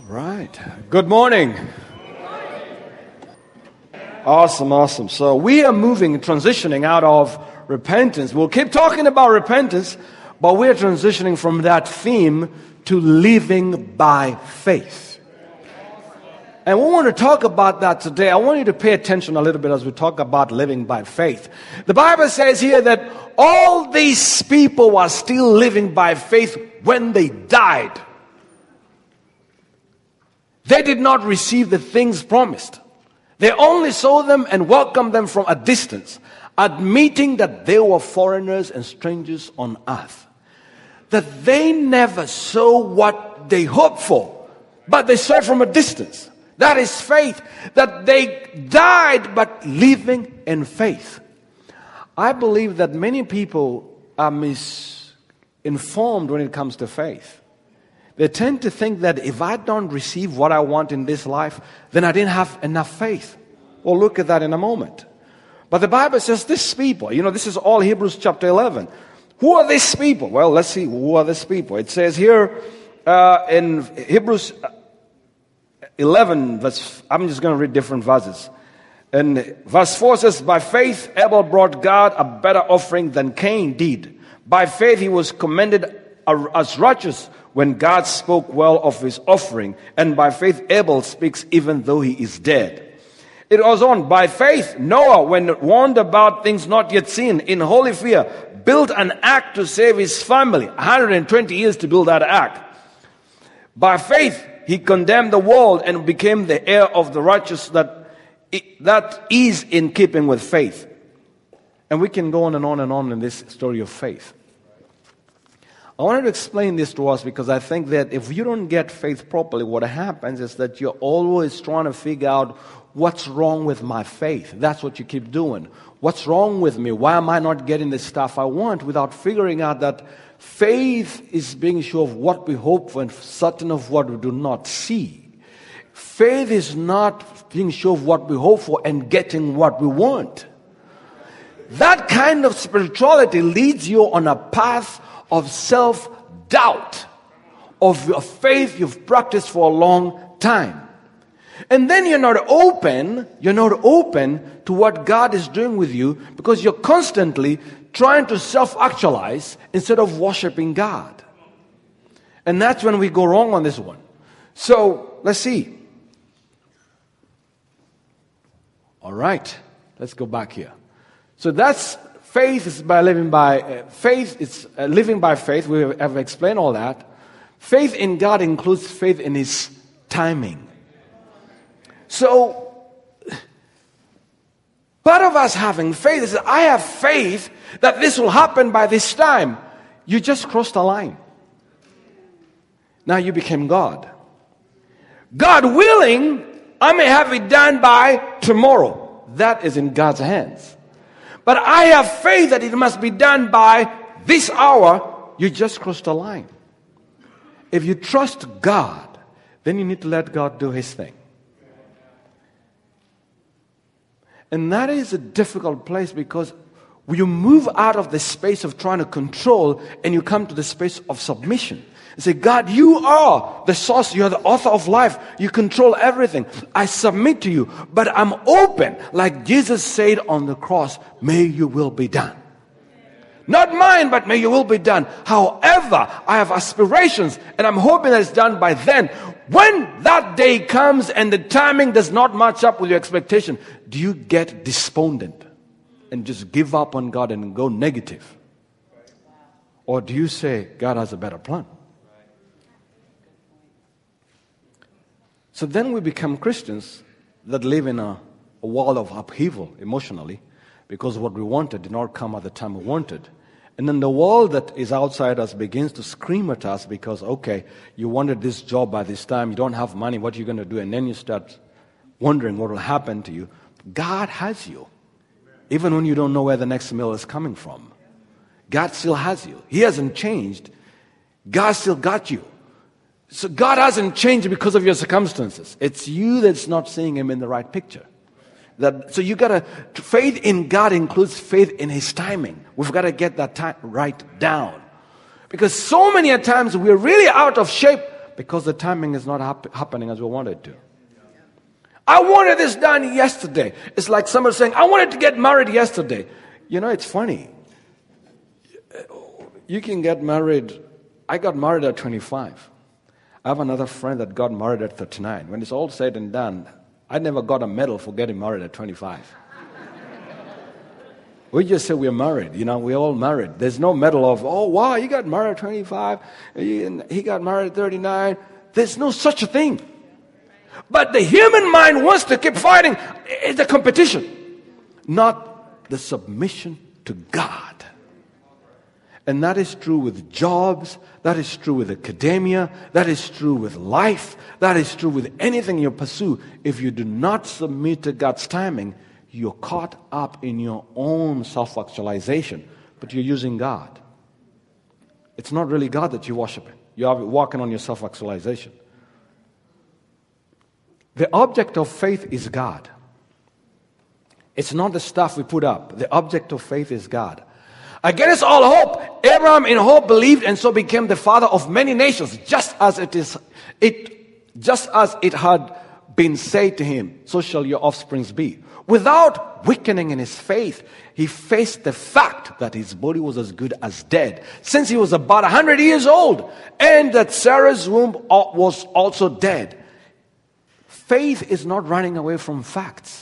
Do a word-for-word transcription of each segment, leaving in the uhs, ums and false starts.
Right. Good morning. Awesome, awesome. So we are moving, transitioning out of repentance. We'll keep talking about repentance, but we're transitioning from that theme to living by faith. And we want to talk about that today. I want you to pay attention a little bit as we talk about living by faith. The Bible says here that all these people were still living by faith when they died. They did not receive the things promised. They only saw them and welcomed them from a distance, admitting that they were foreigners and strangers on earth. That they never saw what they hoped for, but they saw it from a distance. That is faith. That they died but living in faith. I believe that many people are misinformed when it comes to faith. They tend to think that if I don't receive what I want in this life, then I didn't have enough faith. We'll look at that in a moment. But the Bible says these people, you know, this is all Hebrews chapter eleven. Who are these people? Well, let's see. Who are these people? It says here uh, in Hebrews eleven, verse, I'm just going to read different verses. And verse four says, by faith Abel brought God a better offering than Cain did. By faith he was commended as righteous when God spoke well of his offering. And by faith Abel speaks even though he is dead. It goes on, by faith Noah, when warned about things not yet seen, in holy fear, built an ark to save his family. one hundred twenty years to build that ark. By faith he condemned the world and became the heir of the righteous, that that is in keeping with faith. And we can go on and on and on in this story of faith. I wanted to explain this to us because I think that if you don't get faith properly, what happens is that you're always trying to figure out what's wrong with my faith. That's what you keep doing. What's wrong with me? Why am I not getting the stuff I want? Without figuring out that faith is being sure of what we hope for and certain of what we do not see. Faith is not being sure of what we hope for and getting what we want. That kind of spirituality leads you on a path of self-doubt, of your faith you've practiced for a long time. And then you're not open, you're not open to what God is doing with you because you're constantly trying to self-actualize instead of worshiping God. And that's when we go wrong on this one. So, let's see. All right, let's go back here. So that's faith is by living by uh, faith. It's uh, living by faith. We have explained all that. Faith in God includes faith in His timing. So, part of us having faith is that I have faith that this will happen by this time. You just crossed the line. Now you became God. God willing, I may have it done by tomorrow. That is in God's hands. But I have faith that it must be done by this hour. You just crossed the line. If you trust God, then you need to let God do His thing. And that is a difficult place because you move out of the space of trying to control and you come to the space of submission. And say, God, you are the source. You are the author of life. You control everything. I submit to you, but I'm open. Like Jesus said on the cross, may your will be done. Not mine, but may your will be done. However, I have aspirations and I'm hoping that it's done by then. When that day comes and the timing does not match up with your expectation, do you get despondent and just give up on God and go negative? Or do you say, God has a better plan? So then we become Christians that live in a, a world of upheaval emotionally because what we wanted did not come at the time we wanted. And then the world that is outside us begins to scream at us because, okay, you wanted this job by this time, you don't have money, what are you going to do? And then you start wondering what will happen to you. God has you. Even when you don't know where the next meal is coming from. God still has you. He hasn't changed. God still got you. So God hasn't changed because of your circumstances. It's you that's not seeing Him in the right picture. That, so you gotta, faith in God includes faith in His timing. We've got to get that time right down. Because so many times we're really out of shape Because the timing is not hap- happening as we want it to. I wanted this done yesterday. It's like somebody saying, I wanted to get married yesterday. You know, it's funny. You can get married. I got married at twenty-five. I have another friend that got married at thirty-nine. When it's all said and done, I never got a medal for getting married at twenty-five. We just say we're married. You know, we're all married. There's no medal of, oh, wow, you got married at twenty-five. He got married at thirty-nine. There's no such a thing. But the human mind wants to keep fighting. It's a competition, not the submission to God. And that is true with jobs. That is true with academia. That is true with life. That is true with anything you pursue. If you do not submit to God's timing, you're caught up in your own self-actualization. But you're using God. It's not really God that you're worshiping. You're walking on your self-actualization. The object of faith is God. It's not the stuff we put up. The object of faith is God. Against all hope, Abraham in hope believed and so became the father of many nations, just as it is it just as it had been said to him, so shall your offsprings be. Without weakening in his faith, he faced the fact that his body was as good as dead, since he was about a hundred years old, and that Sarah's womb was also dead. Faith is not running away from facts.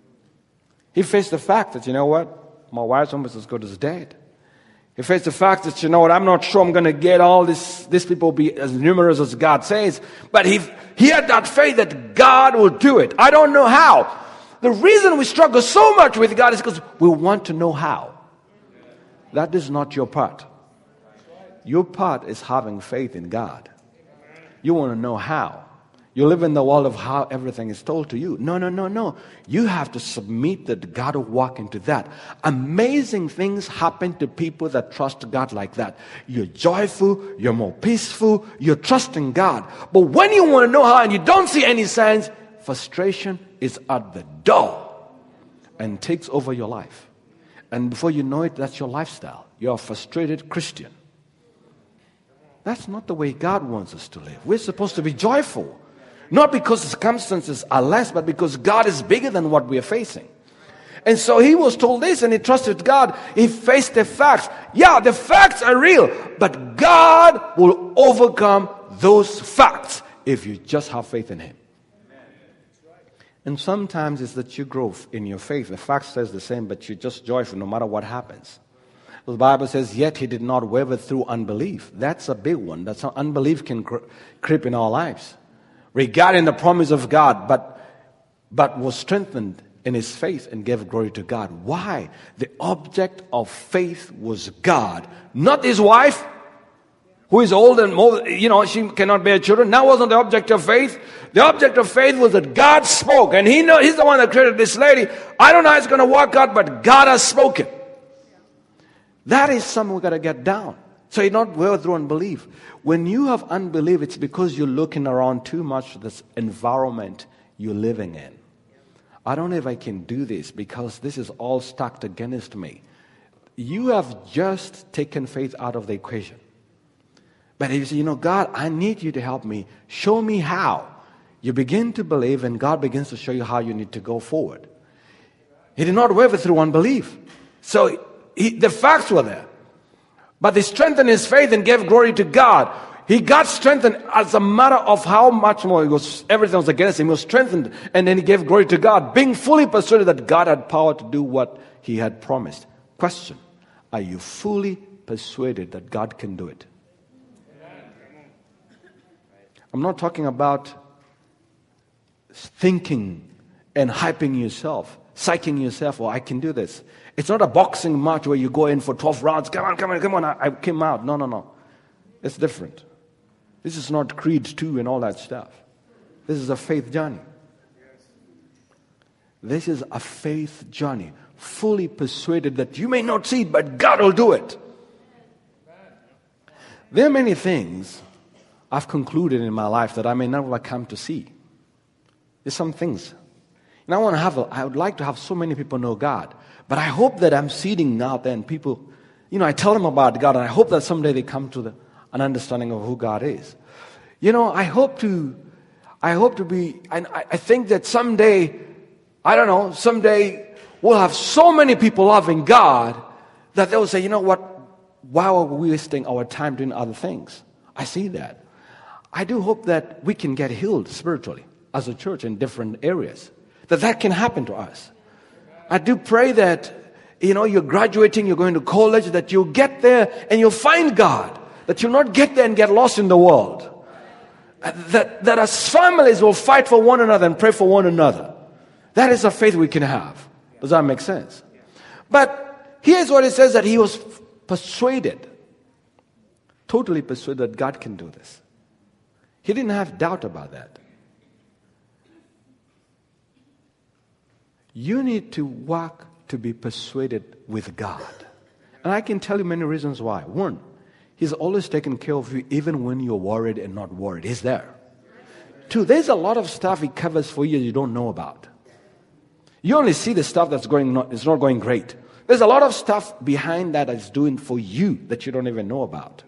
He faced the fact that, you know what, my wife's womb is as good as dead. He faced the fact that, you know what, I'm not sure I'm going to get all this, these people be as numerous as God says. But he, he had that faith that God will do it. I don't know how. The reason we struggle so much with God is because we want to know how. That is not your part. Your part is having faith in God. You want to know how. You live in the world of how everything is told to you. No, no, no, no. You have to submit that God will walk into that. Amazing things happen to people that trust God like that. You're joyful, you're more peaceful, you're trusting God. But when you want to know how and you don't see any signs, frustration is at the door and takes over your life. And before you know it, that's your lifestyle. You're a frustrated Christian. That's not the way God wants us to live. We're supposed to be joyful. Not because circumstances are less, but because God is bigger than what we are facing. And so he was told this and he trusted God. He faced the facts. Yeah, the facts are real, but God will overcome those facts if you just have faith in him. And sometimes it's that you grow in your faith. The fact says the same, but you're just joyful no matter what happens. The Bible says, yet he did not waver through unbelief. That's a big one. That's how unbelief can creep in our lives. Regarding the promise of God, but but was strengthened in his faith and gave glory to God. Why? The object of faith was God, not his wife, who is old and more, you know, she cannot bear children. That wasn't the object of faith. The object of faith was that God spoke, and he know he's the one that created this lady. I don't know how it's going to work out, but God has spoken. That is something we got to get down. So you not waver through unbelief. When you have unbelief, it's because you're looking around too much this environment you're living in. I don't know if I can do this because this is all stacked against me. You have just taken faith out of the equation. But if you say, you know, God, I need you to help me. Show me how. You begin to believe and God begins to show you how you need to go forward. He did not waver through unbelief. So he, the facts were there. But he strengthened his faith and gave glory to God. He got strengthened as a matter of how much more. It was, everything was against him. He was strengthened and then he gave glory to God, being fully persuaded that God had power to do what he had promised. Question, are you fully persuaded that God can do it? I'm not talking about thinking and hyping yourself, psyching yourself, oh, I can do this. It's not a boxing match where you go in for twelve rounds. Come on, come on, come on. I, I came out. No, no, no. It's different. This is not Creed two and all that stuff. This is a faith journey. This is a faith journey. Fully persuaded that you may not see it, but God will do it. There are many things I've concluded in my life that I may never come to see. There's some things. And I want to have, a, I would like to have so many people know God. But I hope that I'm seeding out there and people, you know, I tell them about God and I hope that someday they come to the, an understanding of who God is. You know, I hope to, I hope to be, and I, I think that someday, I don't know, someday we'll have so many people loving God that they'll say, you know what, why are we wasting our time doing other things? I see that. I do hope that we can get healed spiritually as a church in different areas, that that can happen to us. I do pray that, you know, you're graduating, you're going to college, that you'll get there and you'll find God, that you'll not get there and get lost in the world. That, that as families will fight for one another and pray for one another. That is a faith we can have. Does that make sense? But here's what it says, that he was persuaded, totally persuaded that God can do this. He didn't have doubt about that. You need to work to be persuaded with God. And I can tell you many reasons why. One, He's always taking care of you even when you're worried and not worried. He's there. Two, there's a lot of stuff He covers for you you don't know about. You only see the stuff that's going not, it's not going great. There's a lot of stuff behind that that's doing for you that you don't even know about.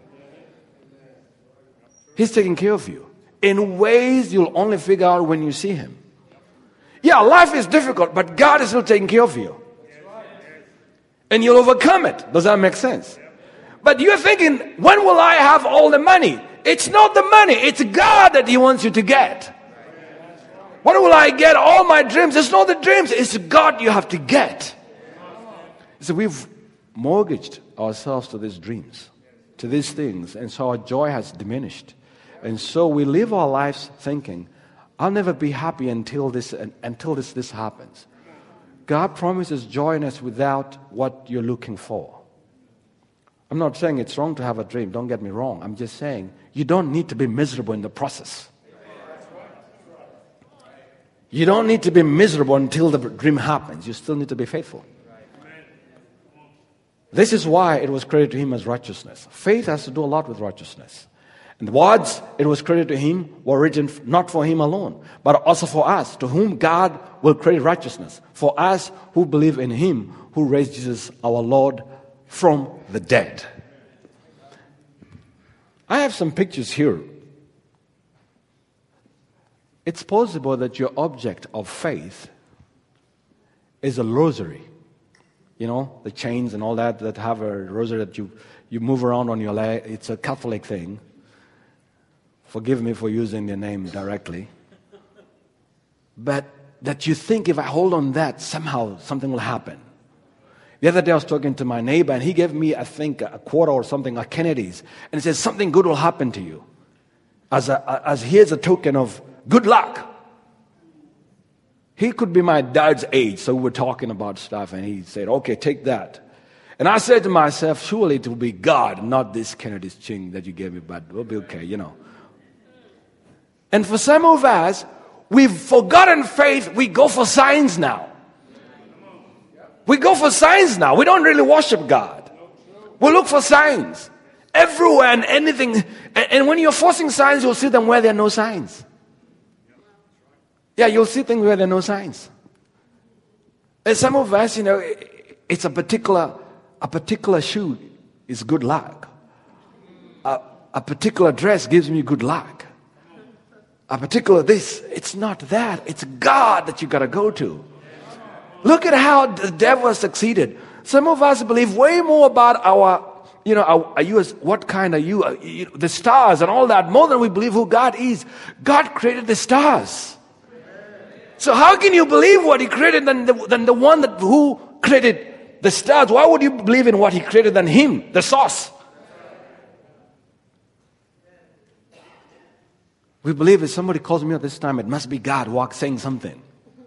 He's taking care of you in ways you'll only figure out when you see Him. Yeah, life is difficult, but God is still taking care of you. And you'll overcome it. Does that make sense? But you're thinking, when will I have all the money? It's not the money. It's God that He wants you to get. When will I get all my dreams? It's not the dreams. It's God you have to get. So we've mortgaged ourselves to these dreams, to these things. And so our joy has diminished. And so we live our lives thinking, I'll never be happy until this until this, this happens. God promises joy in us without what you're looking for. I'm not saying it's wrong to have a dream. Don't get me wrong. I'm just saying you don't need to be miserable in the process. You don't need to be miserable until the dream happens. You still need to be faithful. This is why it was credited to Him as righteousness. Faith has to do a lot with righteousness. And the words it was credited to Him were written not for Him alone, but also for us, to whom God will credit righteousness. For us who believe in Him who raised Jesus our Lord from the dead. I have some pictures here. It's possible that your object of faith is a rosary. You know, the chains and all that that have a rosary that you, you move around on your leg. It's a Catholic thing. Forgive me for using the name directly. But that you think if I hold on that, somehow something will happen. The other day I was talking to my neighbor and he gave me, I think, a quarter or something, a Kennedy's. And he said, something good will happen to you. As, a, as here's a token of good luck. He could be my dad's age, so we were talking about stuff and he said, okay, take that. And I said to myself, surely it will be God, not this Kennedy's ching that you gave me, but we'll be okay, you know. And for some of us, we've forgotten faith. We go for signs now. We go for signs now. We don't really worship God. We look for signs everywhere and anything. And, and when you're forcing signs, you'll see them where there are no signs. Yeah, you'll see things where there are no signs. And some of us, you know, it's a particular, a particular shoe is good luck. A, a particular dress gives me good luck. A particular this, it's not that. It's God that you got to go to. Look at how the devil has succeeded. Some of us believe way more about our, you know, are, are you, what kind are you, are you, the stars and all that, more than we believe who God is. God created the stars. So how can you believe what He created than the, than the one that who created the stars? Why would you believe in what He created than Him, the source? We believe if somebody calls me at this time, it must be God walk saying something.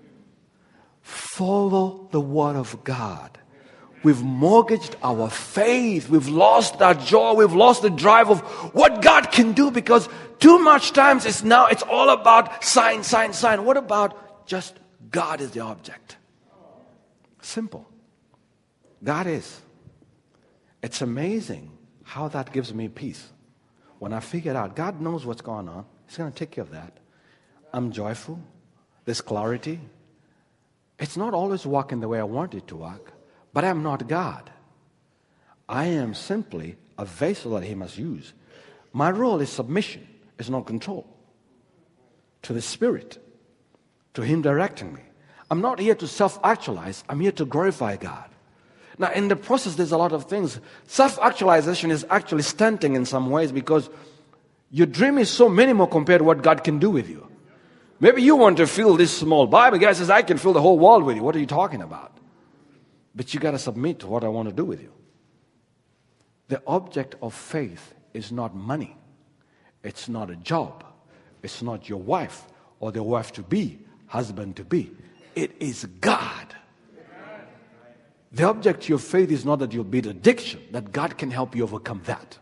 Follow the word of God. We've mortgaged our faith. We've lost our joy. We've lost the drive of what God can do because too much times it's now, it's all about sign, sign, sign. What about just God is the object? Simple. God is. It's amazing how that gives me peace. When I figure out God knows what's going on, He's going to take care of that. I'm joyful. There's clarity. It's not always working the way I want it to work, but I'm not God. I am simply a vessel that He must use. My role is submission. is not control. To the Spirit. To Him directing me. I'm not here to self-actualize. I'm here to glorify God. Now, in the process, there's a lot of things. Self-actualization is actually stunting in some ways because your dream is so minimal compared to what God can do with you. Maybe you want to fill this small Bible. God says, I can fill the whole world with you. What are you talking about? But you got to submit to what I want to do with you. The object of faith is not money. It's not a job. It's not your wife or the wife to be, husband to be. It is God. The object of your faith is not that you'll beat addiction, that God can help you overcome that.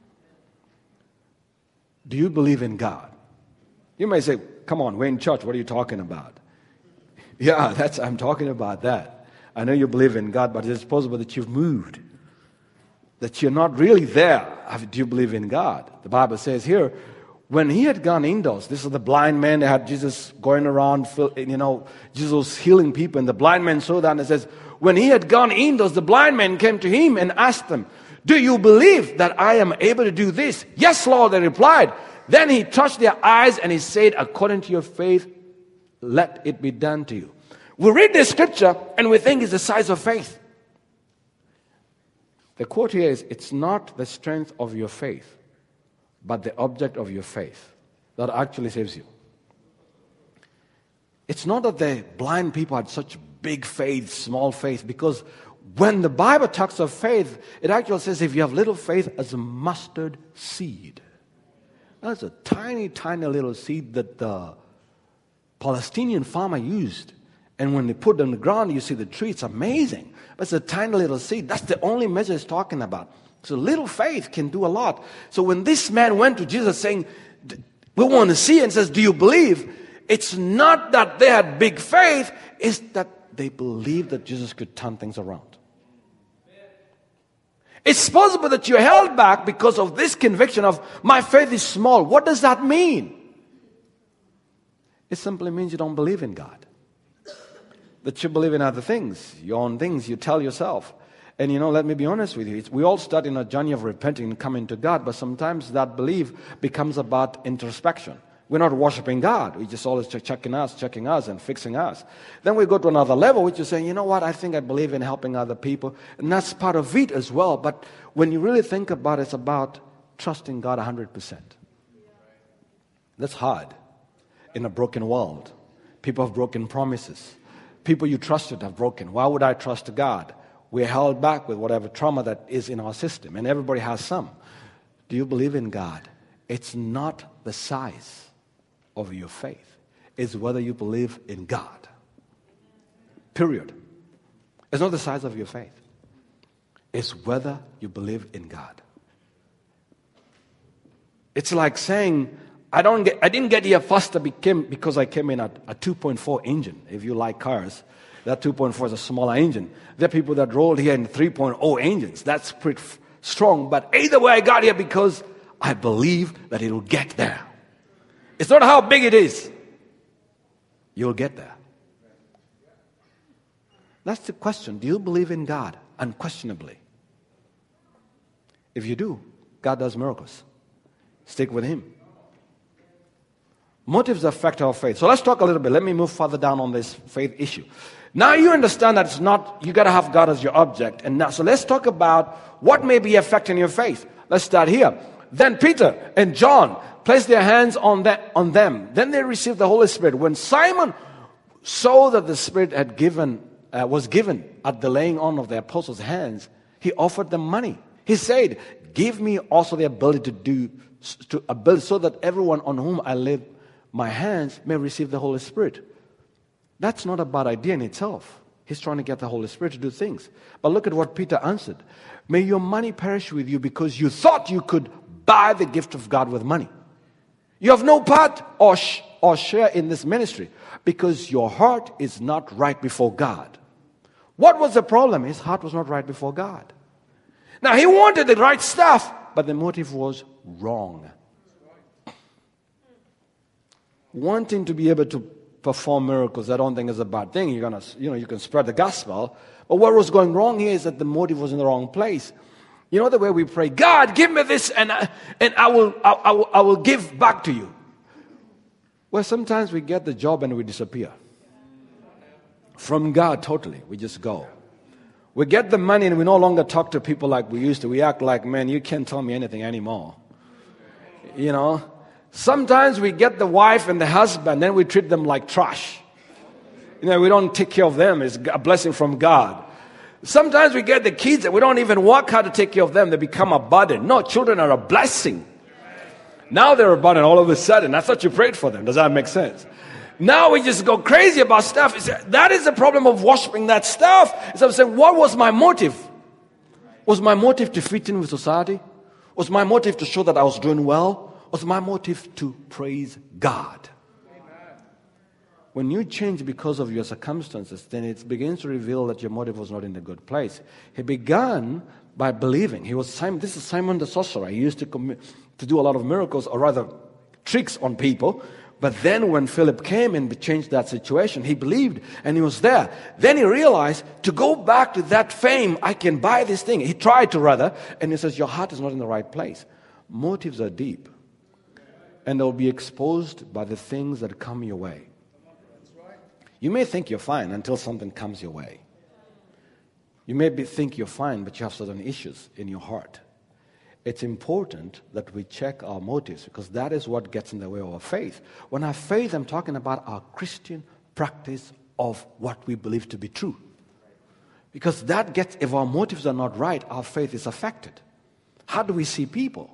Do you believe in God? You may say, come on, we're in church, what are you talking about? Yeah, that's I'm talking about that. I know you believe in God, but it's possible that you've moved, that you're not really there. Do you believe in God? The Bible says here, when he had gone indoors, this is the blind man, they had Jesus going around, you know, Jesus was healing people, and the blind man saw that, and it says, when he had gone indoors, the blind man came to him and asked him, do you believe that I am able to do this? Yes, Lord, they replied. Then he touched their eyes and he said, according to your faith, let it be done to you. We read this scripture and we think it's the size of faith. The quote here is, it's not the strength of your faith, but the object of your faith that actually saves you. It's not that the blind people had such big faith, small faith, because when the Bible talks of faith, it actually says if you have little faith as a mustard seed. That's a tiny, tiny little seed that the Palestinian farmer used. And when they put it on the ground, you see the tree. It's amazing. But it's a tiny little seed. That's the only measure it's talking about. So little faith can do a lot. So when this man went to Jesus saying, we want to see, and says, do you believe? It's not that they had big faith. It's that they believed that Jesus could turn things around. It's possible that you're held back because of this conviction of, my faith is small. What does that mean? It simply means you don't believe in God. That you believe in other things, your own things, you tell yourself. And you know, let me be honest with you. It's, we all start in a journey of repenting and coming to God, but sometimes that belief becomes about introspection. We're not worshiping God. We're just always checking us, checking us, and fixing us. Then we go to another level, which is saying, you know what, I think I believe in helping other people. And that's part of it as well. But when you really think about it, it's about trusting God one hundred percent. That's hard in a broken world. People have broken promises. People you trusted have broken. Why would I trust God? We're held back with whatever trauma that is in our system. And everybody has some. Do you believe in God? It's not the size of your faith. It's whether you believe in God. Period. It's not the size of your faith. It's whether you believe in God. It's like saying, I don't get, I didn't get here faster became, because I came in at a two point four engine. If you like cars, that two point four is a smaller engine. There are people that rolled here in three point oh engines. That's pretty f- strong. But either way, I got here because I believe that it will get there. It's not how big it is. You'll get there. That's the question. Do you believe in God? Unquestionably. If you do, God does miracles. Stick with Him. Motives affect our faith. So let's talk a little bit. Let me move further down on this faith issue. Now you understand that it's not, you got to have God as your object. And now, so let's talk about what may be affecting your faith. Let's start here. Then Peter and John placed their hands on, that, on them. Then they received the Holy Spirit. When Simon saw that the Spirit had given, uh, was given at the laying on of the apostles' hands, he offered them money. He said, give me also the ability to do, to ability so that everyone on whom I lay my hands may receive the Holy Spirit. That's not a bad idea in itself. He's trying to get the Holy Spirit to do things. But look at what Peter answered. May your money perish with you because you thought you could buy the gift of God with money. You have no part or, sh- or share in this ministry because your heart is not right before God. What was the problem? His heart was not right before God. Now he wanted the right stuff, but the motive was wrong. Wanting to be able to perform miracles, I don't think is a bad thing. You're gonna, you know, you can spread the gospel. But what was going wrong here is that the motive was in the wrong place. You know the way we pray, God, give me this and I, and I will, I, I will I will give back to you. Well, sometimes we get the job and we disappear. From God, totally. We just go. We get the money and we no longer talk to people like we used to. We act like, man, you can't tell me anything anymore. You know, sometimes we get the wife and the husband, then we treat them like trash. You know, we don't take care of them. It's a blessing from God. Sometimes we get the kids and we don't even work hard to take care of them. They become a burden. No, children are a blessing. Now they're a burden all of a sudden. I thought you prayed for them. Does that make sense? Now we just go crazy about stuff. It's, that is the problem of worshiping that stuff. So I'm saying, what was my motive? Was my motive to fit in with society? Was my motive to show that I was doing well? Was my motive to praise God? When you change because of your circumstances, then it begins to reveal that your motive was not in a good place. He began by believing. He was Simon. This is Simon the sorcerer. He used to commit, to do a lot of miracles, or rather tricks on people. But then when Philip came and changed that situation, he believed and he was there. Then he realized, to go back to that fame, I can buy this thing. He tried to rather, and he says, your heart is not in the right place. Motives are deep. And they'll be exposed by the things that come your way. You may think you're fine until something comes your way. You may be, think you're fine, but you have certain issues in your heart. It's important that we check our motives, because that is what gets in the way of our faith. When I faith, I'm talking about our Christian practice of what we believe to be true. Because that gets, if our motives are not right, our faith is affected. How do we see people?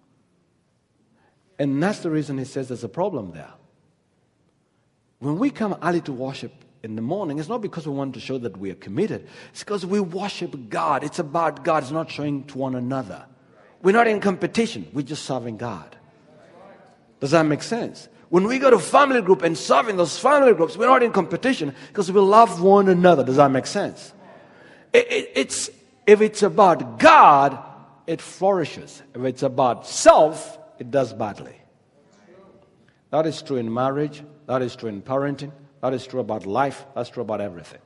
And that's the reason he says there's a problem there. When we come early to worship in the morning, it's not because we want to show that we are committed. It's because we worship God. It's about God. It's not showing to one another. We're not in competition. We're just serving God. Does that make sense? When we go to family group and serve in those family groups, we're not in competition because we love one another. Does that make sense? It, it, it's, if it's about God, it flourishes. If it's about self, it does badly. That is true in marriage. That is true in parenting. That is true about life. That's true about everything.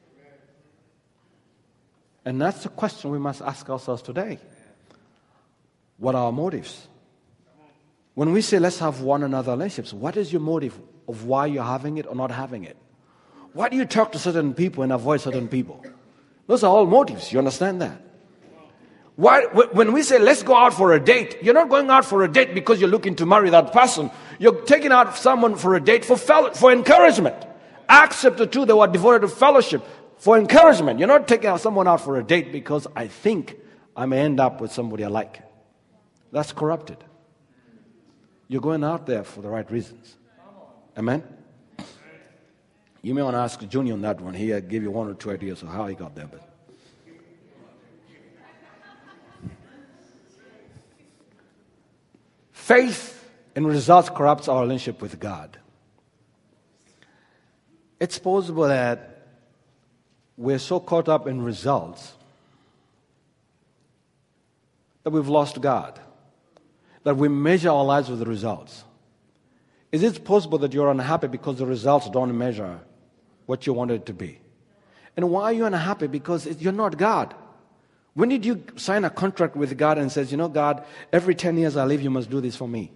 And that's the question we must ask ourselves today. What are our motives? When we say let's have one another relationships, what is your motive of why you're having it or not having it? Why do you talk to certain people and avoid certain people? Those are all motives. You understand that? Why, when we say let's go out for a date, you're not going out for a date because you're looking to marry that person. You're taking out someone for a date for fellow, for encouragement. Acts chapter two, they were devoted to fellowship for encouragement. You're not taking out someone out for a date because I think I may end up with somebody I like. That's corrupted. You're going out there for the right reasons. Amen? You may want to ask Junior on that one. He gave you one or two ideas of how he got there. But faith in results corrupts our relationship with God. It's possible that we're so caught up in results that we've lost God, that we measure our lives with the results. Is it possible that you're unhappy because the results don't measure what you wanted it to be? And why are you unhappy? Because you're not God. When did you sign a contract with God and says, you know, God, every ten years I live, you must do this for me?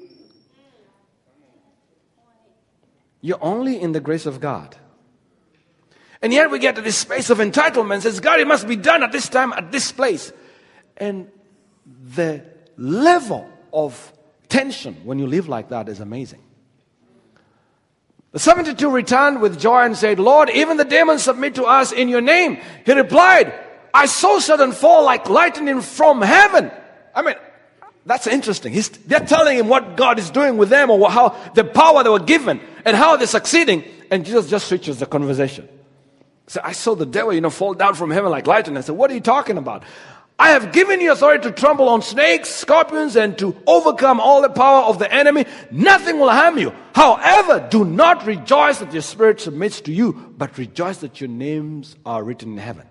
You're only in the grace of God. And yet we get to this space of entitlement and says, God, it must be done at this time, at this place. And the level of tension when you live like that is amazing. The seventy-two returned with joy and said, Lord, even the demons submit to us in your name. He replied, I saw Satan fall like lightning from heaven. I mean, that's interesting. He's, they're telling him what God is doing with them, or how the power they were given and how they're succeeding. And Jesus just switches the conversation. So I saw the devil, you know, fall down from heaven like lightning. I said, what are you talking about? I have given you authority to trample on snakes, scorpions, and to overcome all the power of the enemy. Nothing will harm you. However, do not rejoice that your spirit submits to you, but rejoice that your names are written in heaven.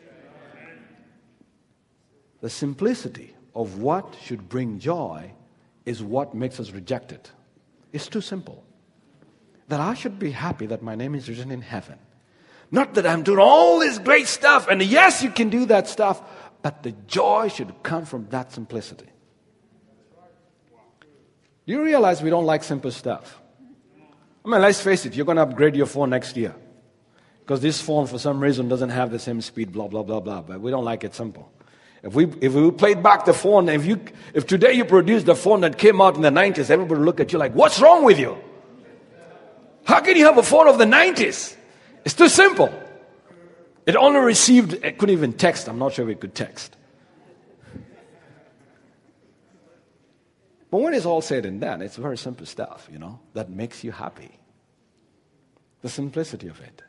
The simplicity of what should bring joy is what makes us reject it. It's too simple. That I should be happy that my name is written in heaven. Not that I'm doing all this great stuff, and yes, you can do that stuff, but the joy should come from that simplicity. Do you realize we don't like simple stuff? I mean, let's face it, you're going to upgrade your phone next year. Because this phone, for some reason, doesn't have the same speed, blah, blah, blah, blah. But we don't like it simple. If we if we played back the phone, if you if today you produce the phone that came out in the nineties, everybody would look at you like, what's wrong with you? How can you have a phone of the nineties? It's too simple. It only received, it couldn't even text. I'm not sure if it could text. But when it's all said and done, it's very simple stuff, you know, that makes you happy. The simplicity of it.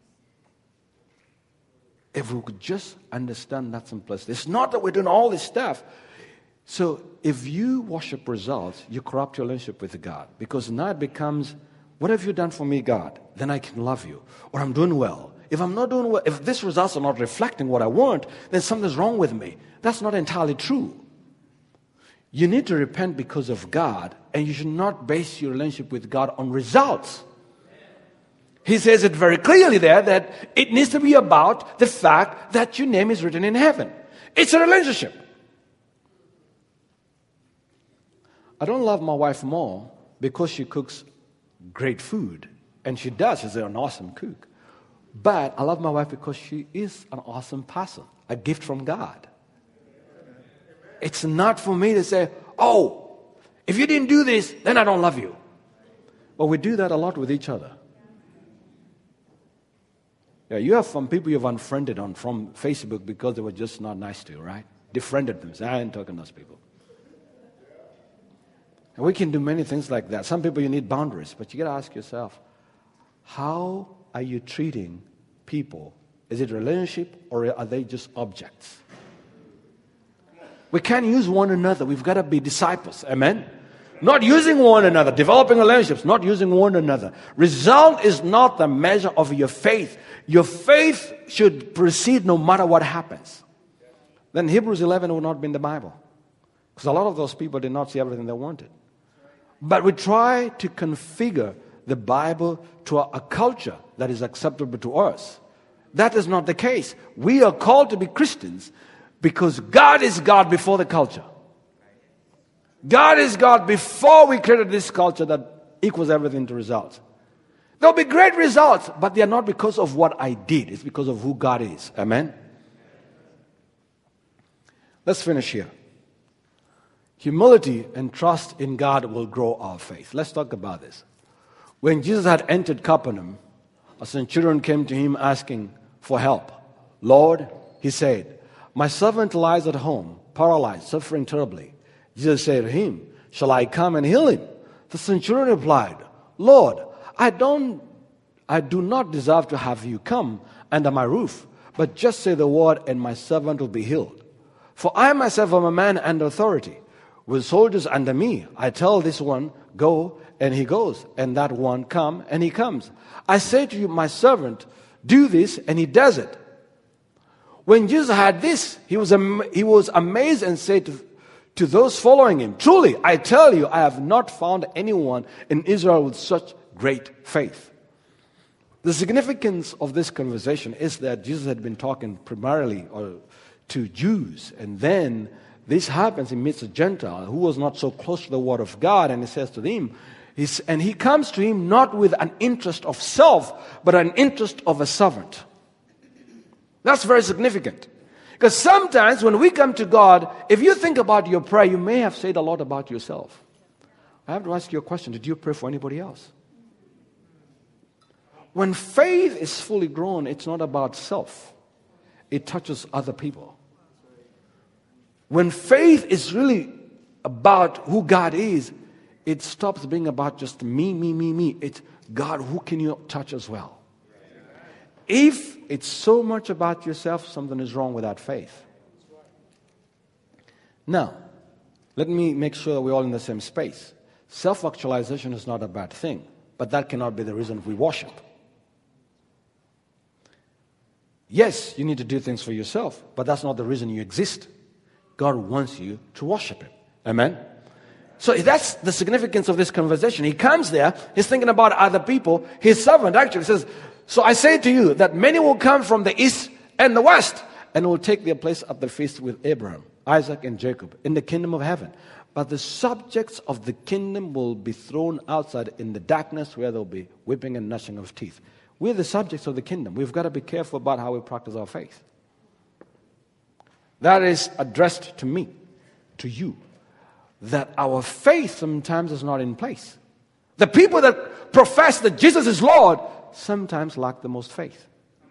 If we could just understand that simplicity. It's not that we're doing all this stuff. So if you worship results, you corrupt your relationship with God. Because now it becomes, what have you done for me, God? Then I can love you. Or I'm doing well. If I'm not doing well, if these results are not reflecting what I want, then something's wrong with me. That's not entirely true. You need to repent because of God, and you should not base your relationship with God on results. He says it very clearly there that it needs to be about the fact that your name is written in heaven. It's a relationship. I don't love my wife more because she cooks great food. And she does. She's an awesome cook. But I love my wife because she is an awesome person. A gift from God. It's not for me to say, oh, if you didn't do this, then I don't love you. But we do that a lot with each other. Yeah, you have some people you've unfriended on from Facebook because they were just not nice to you, right? Defriended them. Say, I ain't talking to those people. And we can do many things like that. Some people you need boundaries, but you got to ask yourself, how are you treating people? Is it a relationship or are they just objects? We can't use one another. We've got to be disciples. Amen? Not using one another. Developing relationships. Not using one another. Result is not the measure of your faith. Your faith should proceed no matter what happens. Then Hebrews eleven would not be in the Bible. Because a lot of those people did not see everything they wanted. But we try to configure the Bible to a, a culture that is acceptable to us. That is not the case. We are called to be Christians because God is God before the culture. God is God before we created this culture that equals everything to results. There'll be great results, but they are not because of what I did. It's because of who God is. Amen? Let's finish here. Humility and trust in God will grow our faith. Let's talk about this. When Jesus had entered Capernaum, a centurion came to him asking for help. Lord, he said, my servant lies at home, paralyzed, suffering terribly. Jesus said to him, shall I come and heal him? The centurion replied, Lord, I don't, I do not deserve to have you come under my roof, but just say the word and my servant will be healed. For I myself am a man under authority, with soldiers under me. I tell this one, go, and he goes, and that one, come, and he comes. I say to you, my servant, do this, and he does it. When Jesus had this, he was, am- he was amazed and said to, to those following him, truly, I tell you, I have not found anyone in Israel with such great faith. The significance of this conversation is that Jesus had been talking primarily or to Jews, and then this happens, he meets a Gentile who was not so close to the Word of God, and he says to him, he's, and he comes to him not with an interest of self, but an interest of a servant. That's very significant. Because sometimes when we come to God, if you think about your prayer, you may have said a lot about yourself. I have to ask you a question. Did you pray for anybody else? When faith is fully grown, it's not about self. It touches other people. When faith is really about who God is, it stops being about just me, me, me, me. It's God, who can you touch as well? If it's so much about yourself, something is wrong with that faith. Now, let me make sure we're all in the same space. Self-actualization is not a bad thing, but that cannot be the reason we worship. Yes, you need to do things for yourself, but that's not the reason you exist. God wants you to worship Him. Amen? So that's the significance of this conversation. He comes there, he's thinking about other people. His servant actually says, so I say to you that many will come from the east and the west, and will take their place at the feast with Abraham, Isaac, and Jacob in the kingdom of heaven. But the subjects of the kingdom will be thrown outside in the darkness where there will be weeping and gnashing of teeth. We're the subjects of the kingdom. We've got to be careful about how we practice our faith. That is addressed to me, to you, that our faith sometimes is not in place. The people that profess that Jesus is Lord sometimes lack the most faith.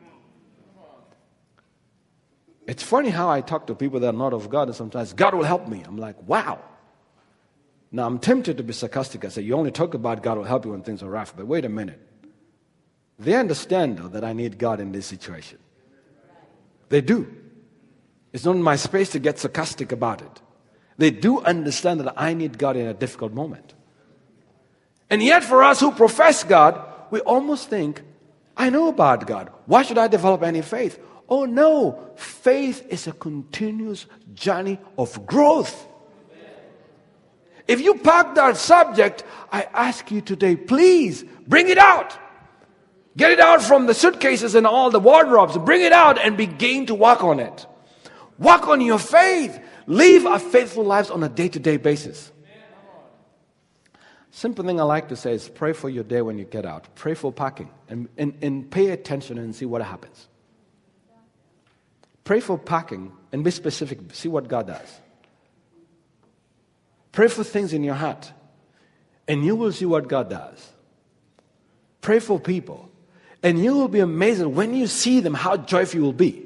It's funny how I talk to people that are not of God, and sometimes God will help me. I'm like, wow. Now I'm tempted to be sarcastic. I say, you only talk about God will help you when things are rough. But wait a minute. They understand, though, that I need God in this situation. They do. It's not my space to get sarcastic about it. They do understand that I need God in a difficult moment. And yet for us who profess God, we almost think, I know about God. Why should I develop any faith? Oh no, faith is a continuous journey of growth. If you park that subject, I ask you today, please bring it out. Get it out from the suitcases and all the wardrobes. Bring it out and begin to work on it. Work on your faith. Live our faithful lives on a day-to-day basis. Simple thing I like to say is pray for your day when you get out. Pray for parking. And, and, and pay attention and see what happens. Pray for parking and be specific. See what God does. Pray for things in your heart. And you will see what God does. Pray for people. And you will be amazed when you see them how joyful you will be.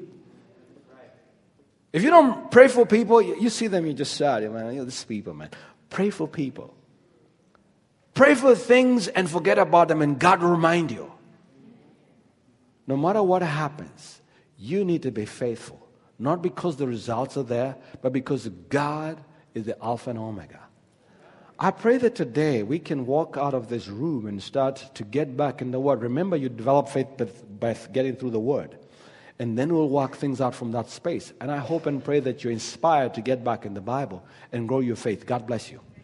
If you don't pray for people, you see them, you're just sad. Man, you know, these people, man. Pray for people. Pray for things and forget about them, and God will remind you. No matter what happens, you need to be faithful. Not because the results are there, but because God is the Alpha and Omega. I pray that today we can walk out of this room and start to get back in the Word. Remember, you develop faith by getting through the Word. And then we'll work things out from that space. And I hope and pray that you're inspired to get back in the Bible and grow your faith. God bless you.